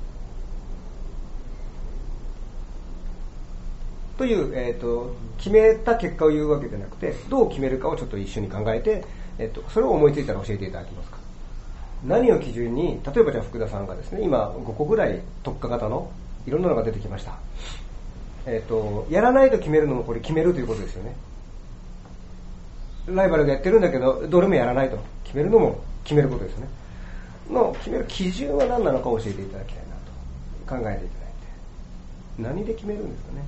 という、えーと、決めた結果を言うわけじゃなくて、どう決めるかをちょっと一緒に考えて、えーと、それを思いついたら教えていただけますか。何を基準に、例えばじゃあ福田さんがですね、今ごこぐらい特化型のいろんなのが出てきました。えーと、やらないと決めるのもこれ決めるということですよね。ライバルがやってるんだけど、どれもやらないと決めるのも決めることですよね。の決める基準は何なのか教えていただきたいなと考えていただいて、何で決めるんですかね。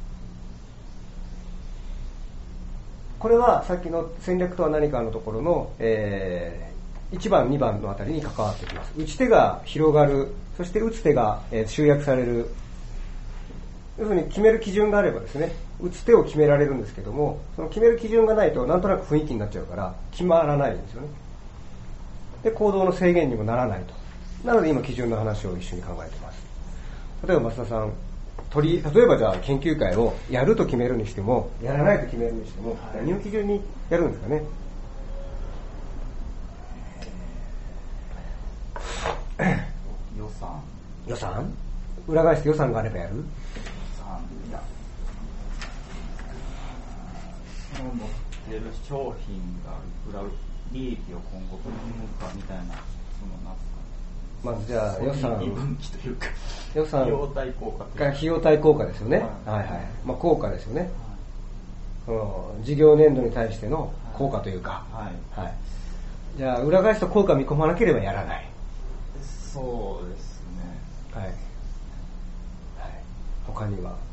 これはさっきの戦略とは何かのところの、えー、いちばんにばんのあたりに関わってきます。打ち手が広がる、そして打つ手が、えー、集約される。要するに決める基準があればですね、打つ手を決められるんですけども、その決める基準がないとなんとなく雰囲気になっちゃうから決まらないんですよね。で、行動の制限にもならないと。なので今基準の話を一緒に考えています。例えば増田さん、取り例えばじゃあ研究会をやると決めるにしても、やらないと決めるにしても、何を基準にやるんですかね。 予算。 予算？裏返して予算があればやる？ いや、その持ってる商品がいくら利益を今後取り組むかみたいな、そのなんですかね。 まずじゃあ予算分岐というか、 予算費用対効果というか、 費用対効果ですよね。はい、はいはい。まあ効果ですよね。はい、その事業年度に対しての効果というか、はいはい。じゃあ裏返すと効果見込まなければやらない。 そうですね。 はい。はい。他には。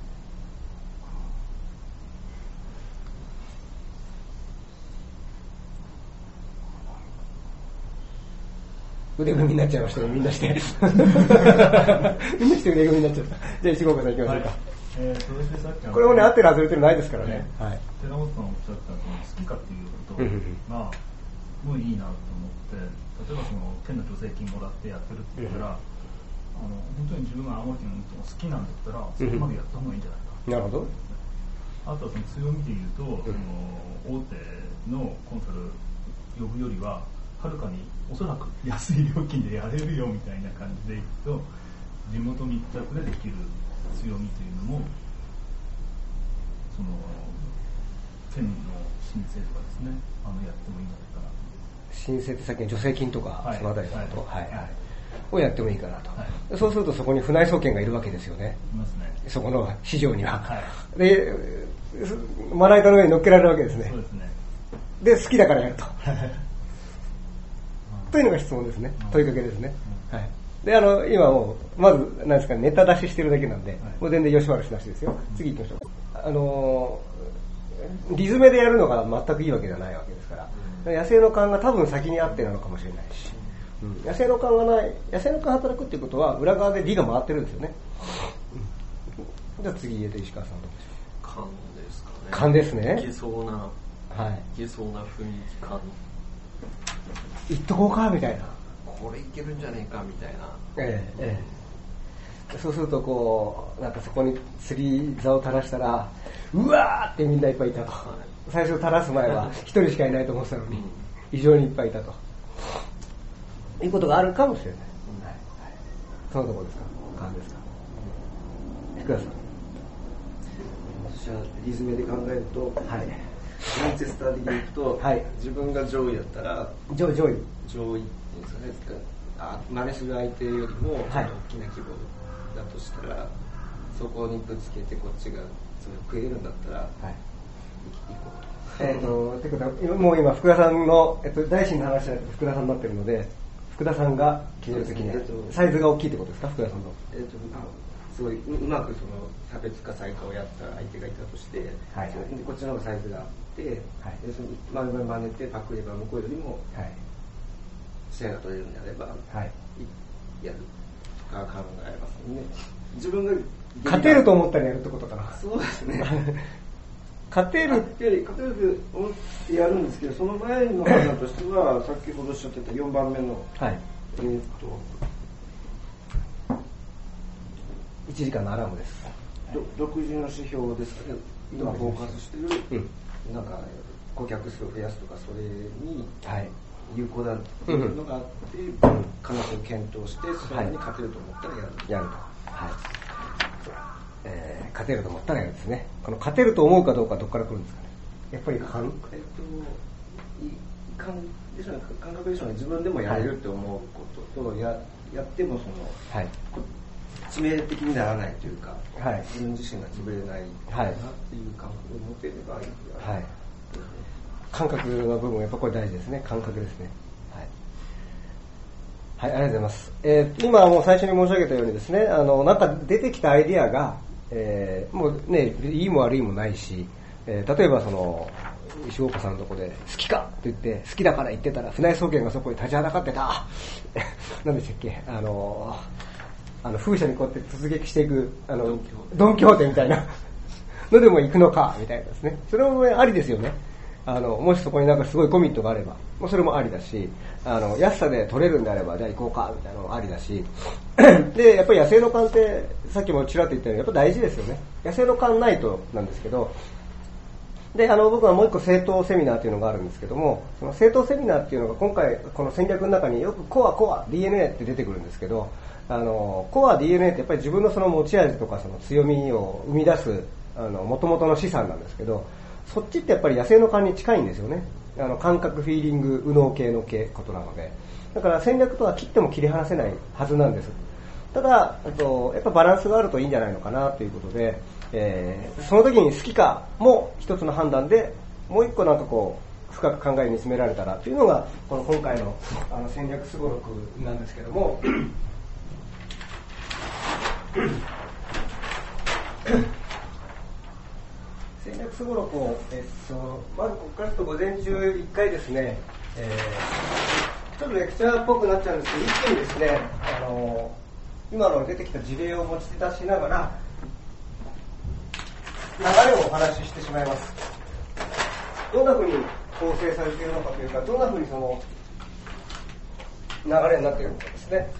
腕組みになっちゃいましたね、みんなして。みんなして腕組みになっちゃった。じゃあ石郷さん行きましょうか。はい、 えー、それでさっきこれもね、合ってる外れてるないですからね。はい、 寺本さんおっしゃったこの好きかっていうことが、すごいいいなと思って、例えばその県の助成金もらってやってるって言ったら、あの本当に自分が青森県の好きなんだったら、そこまでやった方がいいんじゃないか。 なるほど。 あとはその強みで言うと、その大手のコンサル呼ぶよりは、はるかにおそらく安い料金でやれるよみたいな感じでいくと、地元密着でできる強みというのも、その県の申請とかですね、あのやってもいいんじゃないかなと。 申請ってさっきの助成金とか、はい、そのあたりのこと、はいはいはい、をやってもいいかなと、はい、そうするとそこに船井総研がいるわけですよね。 いますね。 そこの市場には、はい、でまな板の上に乗っけられるわけですね。 そうですね。 で好きだからやると。 というのが質問ですね。問いかけですね。はい。で、あの、今もう、まず、なんですか、ネタ出ししてるだけなんで、もう全然吉原しなしですよ。次行きましょう。あの、リズムでやるのが全くいいわけじゃないわけですから、野生の勘が多分先にあってなのかもしれないし、うん、野生の勘がない、野生の勘働くっていうことは、裏側で理が回ってるんですよね。うん、じゃあ次、石川さんどうでしょう。 勘ですかね。 勘ですね。 いけそうな、 はい。 いけそうな雰囲気勘。 行っとこうか、みたいな。 これいけるんじゃねえか、みたいな。 ええ、ええ。そうするとこう、なんかそこに釣り竿を垂らしたら、うわーってみんないっぱいいたと。はい、最初垂らす前は一人しかいないと思ってたのに、うん、異常にいっぱいいたと。いうことがあるかもしれない。うん、はい、そのところですか。勘ですか。福田さん。 私はリズムで考えると、はい、マンチェスター的にいくと、 はい、 自分が上位だったら、 上位、上位。 上位っていうんですかね、あ真似する相手よりもちょっと大きな規模だとしたら、はい、そこにぶつけてこっちがそれを食えるんだったら、はい、いこうと。 えっ、ー、と、ってことは、もう今、福田さんの、えっと、大臣の話じゃなくて福田さんになってるので、福田さんが決めるときに、えっと、サイズが大きいってことですか、福田さんの。 えっ、ー、と、すごいうまくその差別化最下をやった相手がいたとして、はい、でこっちの方がサイズがあって、はい、でその真似真似てパクれば向こうよりも、はい、試合が取れるんであれば、はい、やるとか考えますね。自分が勝てると思ったらやるってことかな。 そうですね。 勝てるって勝てると思ってやるんですけど、その前の判断としては先ほどおっしゃってたよんばんめの、はい、えー、っといちじかんのアラームです。 独自の指標ですかね。今フォーカスしてる、うん、なんか顧客数を増やすとかそれに有効だっていうのがあって、うん、可能性を検討してそれに勝てると思ったらやる。 やると。はい。えー、勝てると思ったらやるんですね。この勝てると思うかどうかどこから来るんですかね。やっぱり感、 えっと、感でしょうね、感覚でしょうね。自分でもやれるって思うことと、ややってもその、はい、致命的にならないというか、はい、自分自身が潰れないなっていう感覚を持てればいい。はい。 感覚の部分やっぱこれ大事ですね。感覚ですね。はい。はい、ありがとうございます。えー、今もう最初に申し上げたようにですね、あのなんか出てきたアイディアが、えー、もうねいいも悪いもないし、えー、例えばその石岡さんのとこで好きかって言って好きだから言ってたら船井総研がそこに立ちはだかってた。何でしたっけ、あのあの風車にこうやって突撃していくあのドンキホーテみたいなのでも行くのかみたいなですね。それも、ね、ありですよね。あのもしそこになんかすごいコミットがあればもうそれもありだし、あの安さで取れるんであればじゃあ行こうかみたいなのもありだしでやっぱり野生の勘ってさっきもちらっと言ったようにやっぱ大事ですよね。野生の勘ないとなんですけど、であの僕はもう一個政党セミナーっていうのがあるんですけども、その政党セミナーっていうのが今回この戦略の中によくコアコア ディーエヌエー って出てくるんですけど、あのコア ディーエヌエー ってやっぱり自分のその持ち味とかその強みを生み出すあの元々の資産なんですけど、そっちってやっぱり野生の勘に近いんですよね。あの感覚、フィーリング、右脳系の系ことなので、だから戦略とは切っても切り離せないはずなんです。ただ、あとやっぱバランスがあるといいんじゃないのかなということで、えー、その時に好きかも一つの判断で、もう一個なんかこう深く考えに詰められたらというのがこの今回のあの戦略すごろくなんですけども。戦略すごろくを、えっと、まずここからちょっと午前中いっかいですね、えー、ちょっとレクチャーっぽくなっちゃうんですけど、一気にですね、あの今の出てきた事例を持ち出しながら流れをお話ししてしまいます。どんな風に構成されているのかというか、どんな風にその流れになっているのかですね。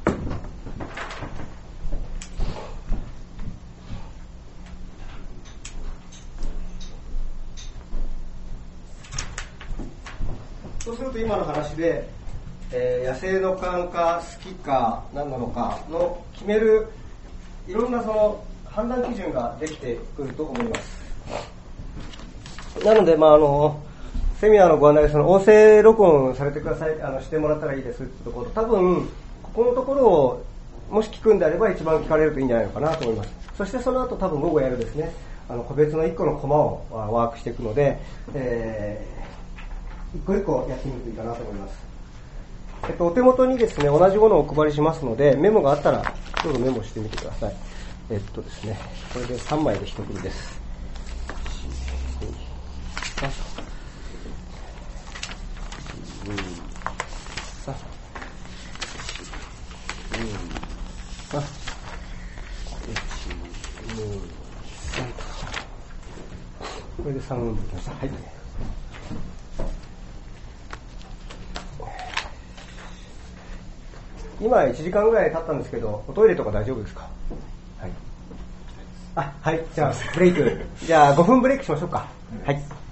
そうすると今の話で、えー、野生の勘か好きか何なのかの決めるいろんなその判断基準ができてくると思います。なので、まああのセミナーのご案内でその音声録音されてください、あのしてもらったらいいですってところ、多分ここのところをもし聞くんであれば一番聞かれるといいんじゃないのかなと思います。そしてその後多分午後やるですね、あの個別の一個のコマをワークしていくので、えー一個一個やってみるといいかなと思います。 えっと、お手元にですね、同じものをお配りしますので、メモがあったら、どうぞメモしてみてください。えっとですね、これでさんまいで一組です。いち、に、さん、に、さん、に、さん、いち、に、さんと。これでさんうんできました。はい。今いちじかんぐらい経ったんですけど、おトイレとか大丈夫ですか？はい。あ、はい。じゃあ、ブレイク。じゃあ、ごふんブレイクしましょうか。はい。